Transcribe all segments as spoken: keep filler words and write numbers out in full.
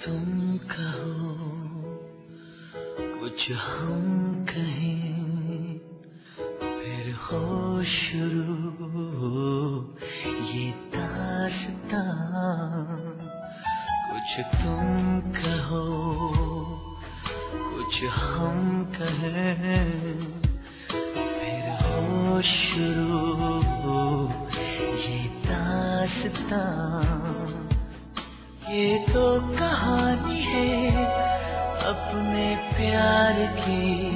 तुम कहो, कुछ हम कहें, फिर हो शुरू ये दास्तां। कुछ तुम कहो, कुछ हम कहें, फिर हो शुरू ये दास्तां। ये तो कहानी है अपने प्यार की,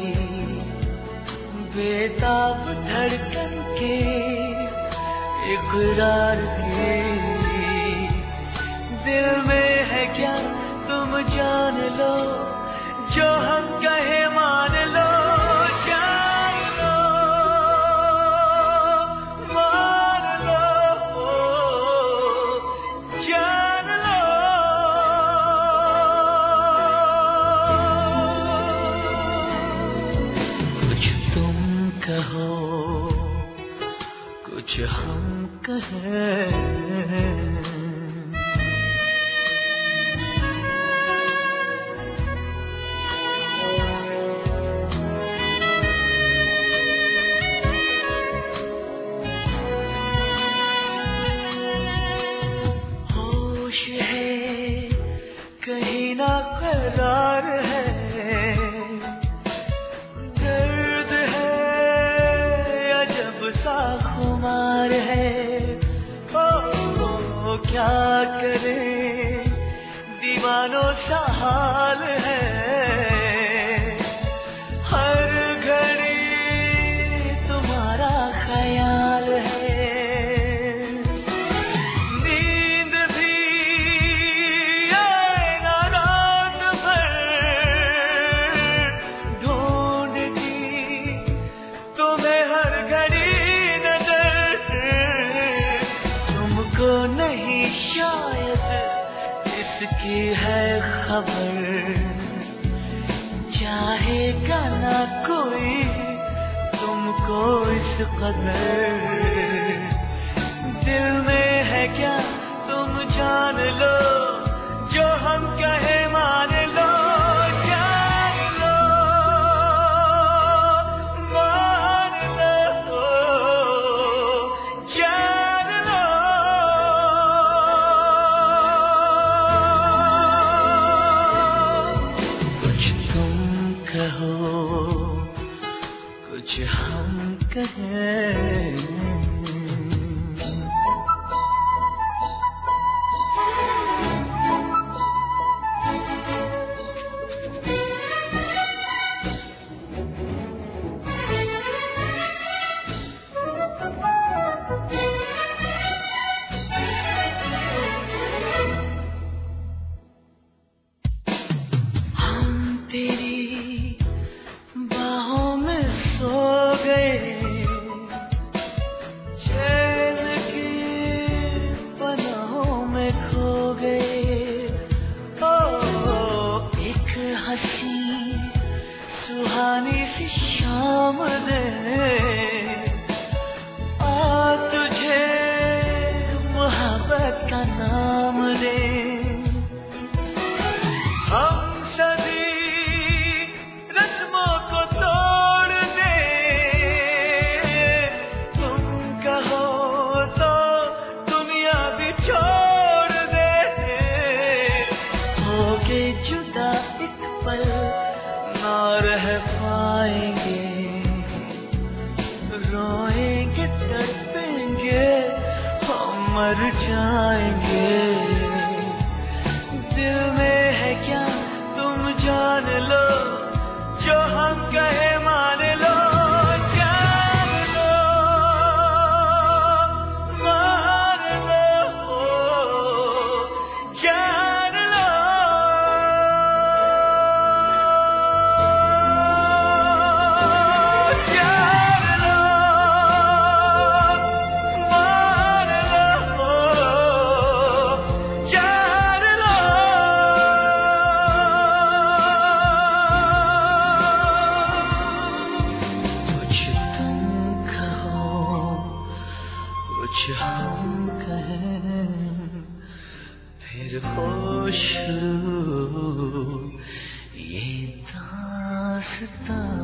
बेताब धड़कन के इकरार की। दिल में है क्या तुम जान लो, जो हम कहे मान लो। जान लो, मान लो, जान लो। कुछ तुम कहो, कुछ हम कहें। कहीं ना करार है, दर्द है अजब सा खुमार है। ओ, ओ क्या करें दीवानों सा हाल है, हर घड़ी तुम्हारा ख्याल है। नहीं शायद इसकी है खबर, चाहेगा ना कोई तुमको इस कदर। दिल में है क्या तुम जान लो, जो हम कहे मान लो। जान लो, मान लो, जान लो। कहो, कुछ हम कहें। सुहानी सी शाम ने आ तुझे मोहब्बत का नाम दे। हम सभी रस्मों को तोड़ दे, तुम कहो तो दुनिया भी छोड़ दे। हो के जुदा एक पल ना रह पाएंगे, रोएंगे तड़पेंगे हम मर जाएंगे। दिल में है क्या तुम जान लो, जो हम कहे मान लो। जान लो, मान लो, जान लो। कुछ हम कहें, फिर हो शुरू रास्ता